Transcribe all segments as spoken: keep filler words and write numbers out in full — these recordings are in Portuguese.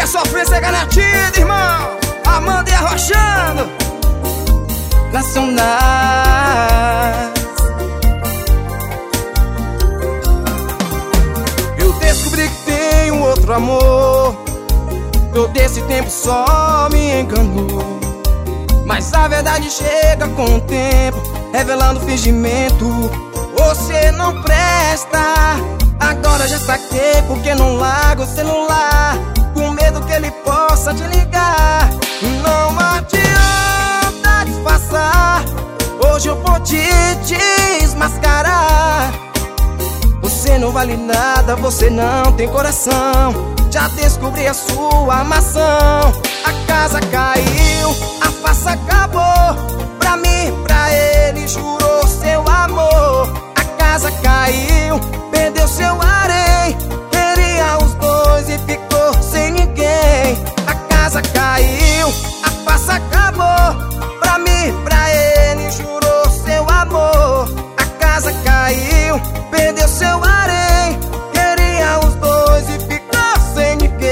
a sofrência é garantida, irmão. Amanda e arrochando Nacionais. Eu descobri que tenho outro amor. Todo esse tempo só me enganou. Mas a verdade chega com o tempo, revelando fingimento. Você não presta. Agora já saquei porque não larga o celular, com medo que ele possa te ligar. Não adianta disfarçar, hoje eu vou te desmascarar. Você não vale nada, você não tem coração. Já descobri a sua armação. A casa caiu, a farsa acabou. Pra mim, pra ele, jurou seu amor. A casa caiu, perdeu seu harém. Queria os dois e ficou sem ninguém. A casa caiu, a farsa acabou. Pra mim, pra ele, jurou seu amor. A casa caiu, perdeu seu harém. Queria os dois e ficou sem ninguém.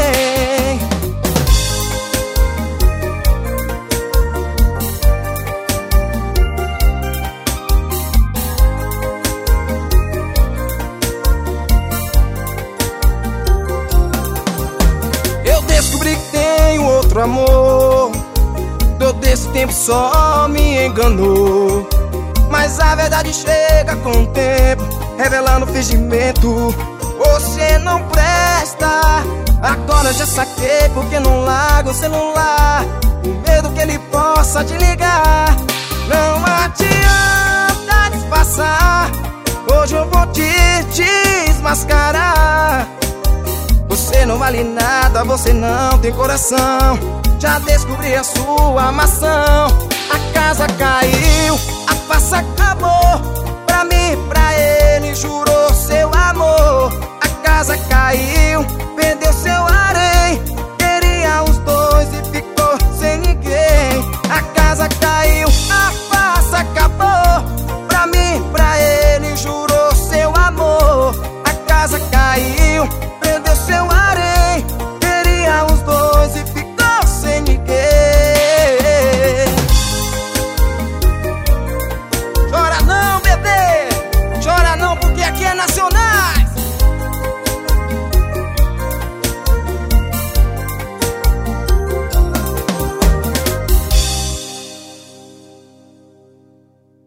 Eu descobri que tenho outro amor. Todo esse tempo só me enganou. Mas a verdade chega com o tempo, revelando fingimento. Você não presta. Agora já saquei porque não larga o celular, com medo que ele possa te ligar. Não adianta disfarçar, hoje eu vou te desmascarar. Você não vale nada, você não tem coração. Já descobri a sua armação. A casa caiu, a farsa acabou. Pra mim, pra ele, jurou seu amor. A casa caiu, perdeu seu amor.